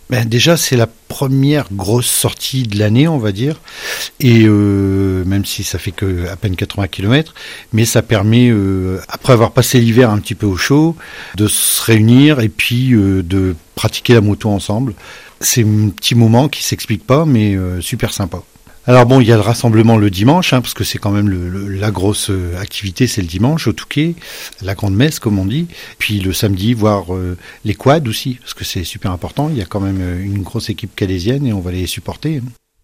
Ben déjà, c'est la première grosse sortie de l'année, on va dire, et même si ça fait que à peine 80 kilomètres, mais ça permet, après avoir passé l'hiver un petit peu au chaud, de se réunir et puis de pratiquer la moto ensemble. C'est un petit moment qui s'explique pas, mais super sympa. Alors bon, il y a le rassemblement le dimanche, hein, parce que c'est quand même la grosse activité, c'est le dimanche au Touquet, la grande messe comme on dit. Puis le samedi, voir les quads aussi, parce que c'est super important. Il y a quand même une grosse équipe calaisienne et on va les supporter.